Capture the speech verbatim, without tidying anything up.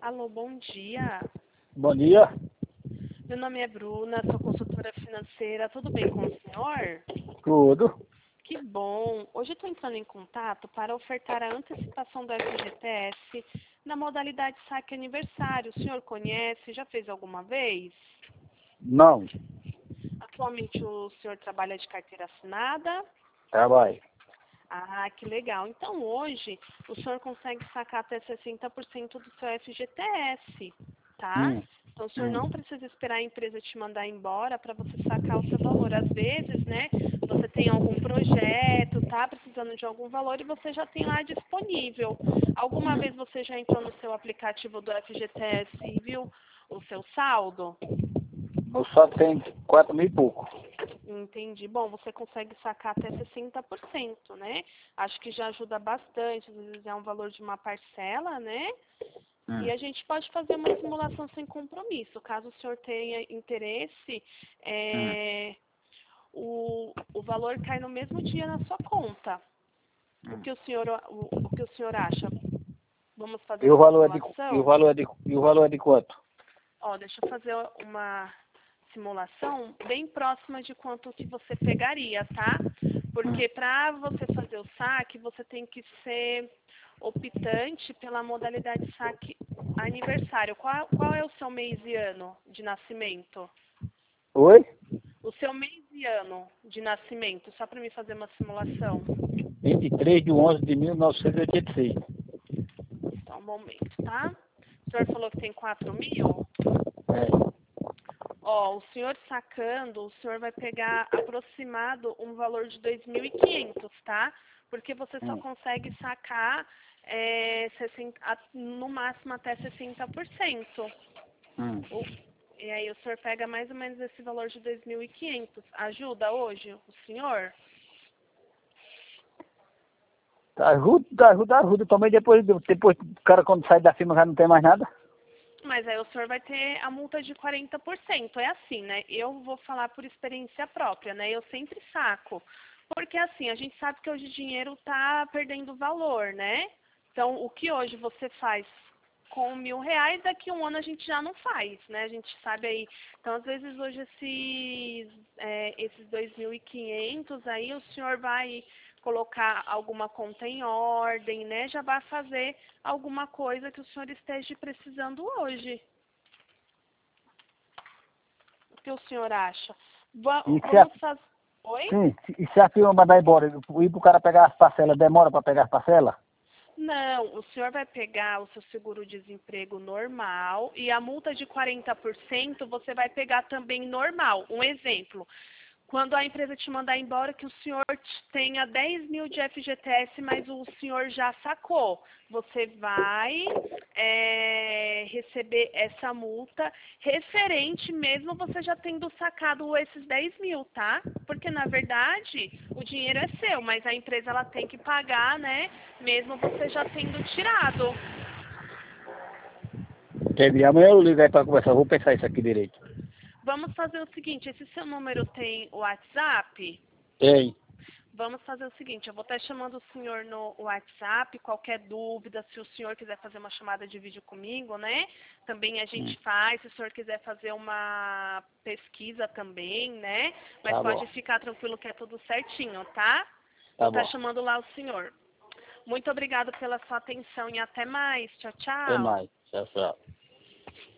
Alô, bom dia. Bom dia. Meu nome é Bruna, sou consultora financeira. Tudo bem com o senhor? Tudo. Que bom. Hoje estou entrando em contato para ofertar a antecipação do F G T S na modalidade saque aniversário. O senhor conhece? Já fez alguma vez? Não. Atualmente o senhor trabalha de carteira assinada? Trabalho. Ah, que legal. Então hoje o senhor consegue sacar até sessenta por cento do seu F G T S, tá? Hum. Então o senhor Hum. não precisa esperar a empresa te mandar embora para você sacar o seu valor. Às vezes, né, você tem algum projeto, tá precisando de algum valor e você já tem lá disponível. Alguma Hum. vez você já entrou no seu aplicativo do F G T S e viu o seu saldo? Eu só tenho quatro mil e pouco. Entendi. Bom, você consegue sacar até sessenta por cento, né? Acho que já ajuda bastante, às vezes é um valor de uma parcela, né? Hum. E a gente pode fazer uma simulação sem compromisso. Caso o senhor tenha interesse, Hum. é, o, o valor cai no mesmo dia na sua conta. O Hum. que o senhor, o, o que o senhor acha? Vamos fazer E o uma valor é de, e o simulação? valor é de, e o valor é de quanto? Ó, deixa eu fazer uma simulação bem próxima de quanto que você pegaria, tá? Hum. Porque para você fazer o saque, você tem que ser optante pela modalidade saque aniversário. Qual, qual é o seu mês e ano de nascimento? Oi? O seu mês e ano de nascimento, só para me fazer uma simulação. vinte e três de onze de mil novecentos e oitenta e seis. Só um momento, tá? O senhor falou que tem quatro mil? É. Ó, o senhor sacando, o senhor vai pegar aproximado um valor de dois mil e quinhentos, tá? Porque você só Hum. consegue sacar é, sessenta, a- no máximo até sessenta por cento. Hum. O- E aí o senhor pega mais ou menos esse valor de dois mil e quinhentos. Ajuda hoje o senhor? Tá, ajuda, ajuda, ajuda. Também depois, depois o cara quando sai da firma já não tem mais nada. Mas aí o senhor vai ter a multa de quarenta por cento. É assim, né? Eu vou falar por experiência própria, né? Eu sempre saco. Porque assim, a gente sabe que hoje o dinheiro tá perdendo valor, né? Então, o que hoje você faz com mil reais, daqui a um ano a gente já não faz, né? A gente sabe aí. Então, às vezes, hoje esses, é, esses dois mil e quinhentos aí, o senhor vai colocar alguma conta em ordem, né? Já vai fazer alguma coisa que o senhor esteja precisando hoje. O que o senhor acha? Va- E se a, vamos fazer... Oi? sim, e se a firma mandar embora, ir pro cara pegar as parcelas, demora para pegar as parcelas? Não, o senhor vai pegar o seu seguro-desemprego normal e a multa de quarenta por cento você vai pegar também normal. Um exemplo, quando a empresa te mandar embora que o senhor tenha dez mil de F G T S, mas o senhor já sacou, você vai é, receber essa multa referente mesmo você já tendo sacado esses dez mil, tá? Porque na verdade o dinheiro é seu, mas a empresa ela tem que pagar, né? Mesmo você já tendo tirado. Entendi. Amanhã eu ligo aí para conversar. Vou pensar isso aqui direito. Vamos fazer o seguinte, esse seu número tem o WhatsApp? Tem. Vamos fazer o seguinte, eu vou estar chamando o senhor no WhatsApp, qualquer dúvida, se o senhor quiser fazer uma chamada de vídeo comigo, né? Também a Hum. gente faz, se o senhor quiser fazer uma pesquisa também, né? Mas Tá pode bom. ficar tranquilo que é tudo certinho, tá? Vou Tá estar bom. chamando lá o senhor. Muito obrigada pela sua atenção e até mais. Tchau, Até tchau. mais. Tchau, tchau.